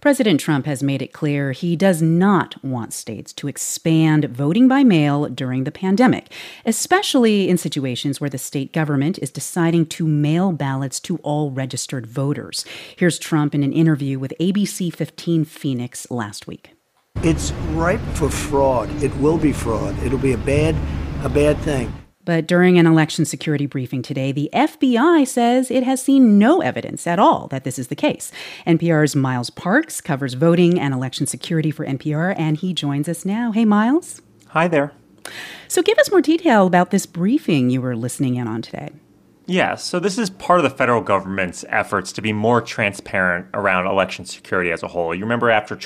President Trump has made it clear he does not want states to expand voting by mail during the pandemic, especially in situations where the state government is deciding to mail ballots to all registered voters. Here's Trump in an interview with ABC 15 Phoenix last week. It's ripe for fraud. It will be fraud. It'll be a bad thing. But during an election security briefing today, the FBI says it has seen no evidence at all that this is the case. NPR's Miles Parks covers voting and election security for NPR, and he joins us now. Hey, Miles. Hi there. So give us more detail about this briefing you were listening in on today. Yeah, so this is part of the federal government's efforts to be more transparent around election security as a whole. You remember after the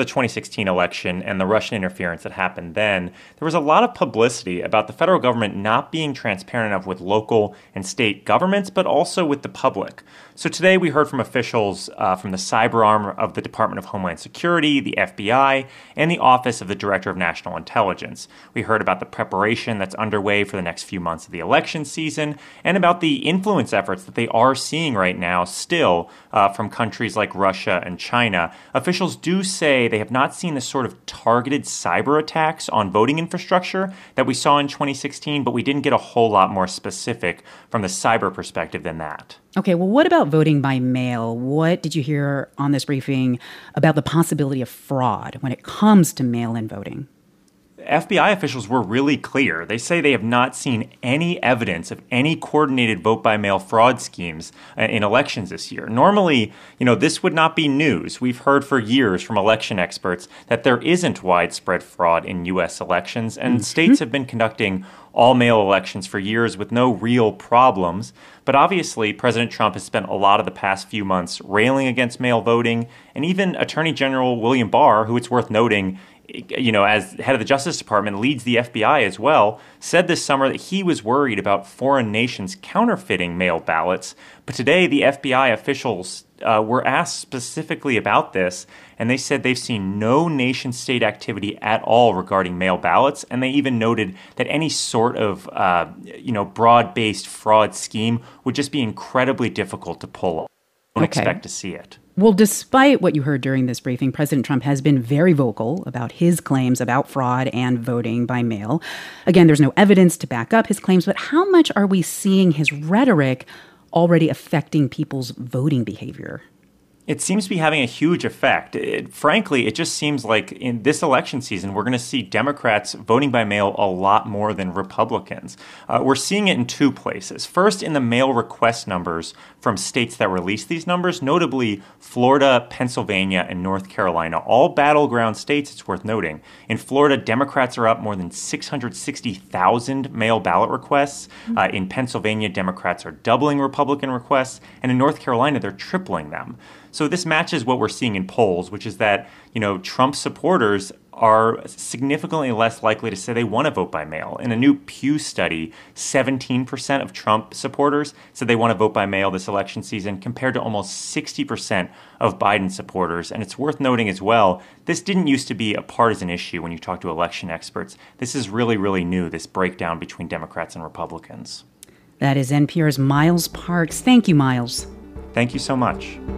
2016 election and the Russian interference that happened then, there was a lot of publicity about the federal government not being transparent enough with local and state governments, but also with the public. So today we heard from officials from the cyber arm of the Department of Homeland Security, the FBI, and the Office of the Director of National Intelligence. We heard about the preparation that's underway for the next few months of the election season, and about the influence efforts that they are seeing right now still from countries like Russia and China. Officials do say they have not seen the sort of targeted cyber attacks on voting infrastructure that we saw in 2016, but we didn't get a whole lot more specific from the cyber perspective than that. Okay, well, what about voting by mail? What did you hear on this briefing about the possibility of fraud when it comes to mail-in voting? FBI officials were really clear. They say they have not seen any evidence of any coordinated vote-by-mail fraud schemes in elections this year. Normally, this would not be news. We've heard for years from election experts that there isn't widespread fraud in U.S. elections, and states have been conducting all-mail elections for years with no real problems. But obviously, President Trump has spent a lot of the past few months railing against mail voting, and even Attorney General William Barr, who it's worth noting as head of the Justice Department, leads the FBI as well, said this summer that he was worried about foreign nations counterfeiting mail ballots. But today, the FBI officials were asked specifically about this, and they said they've seen no nation-state activity at all regarding mail ballots, and they even noted that any sort of, broad-based fraud scheme would just be incredibly difficult to pull off. Don't expect to see it. Well, despite what you heard during this briefing, President Trump has been very vocal about his claims about fraud and voting by mail. Again, there's no evidence to back up his claims, but how much are we seeing his rhetoric already affecting people's voting behavior? It seems to be having a huge effect. Frankly, it just seems like in this election season, we're going to see Democrats voting by mail a lot more than Republicans. We're seeing it in two places. First, in the mail request numbers from states that release these numbers, notably Florida, Pennsylvania, and North Carolina, all battleground states, it's worth noting. In Florida, Democrats are up more than 660,000 mail ballot requests. In Pennsylvania, Democrats are doubling Republican requests. And in North Carolina, they're tripling them. So this matches what we're seeing in polls, which is that, Trump supporters are significantly less likely to say they want to vote by mail. In a new Pew study, 17% of Trump supporters said they want to vote by mail this election season, compared to almost 60% of Biden supporters. And it's worth noting as well, this didn't used to be a partisan issue when you talk to election experts. This is really, really new, this breakdown between Democrats and Republicans. That is NPR's Miles Parks. Thank you, Miles. Thank you so much.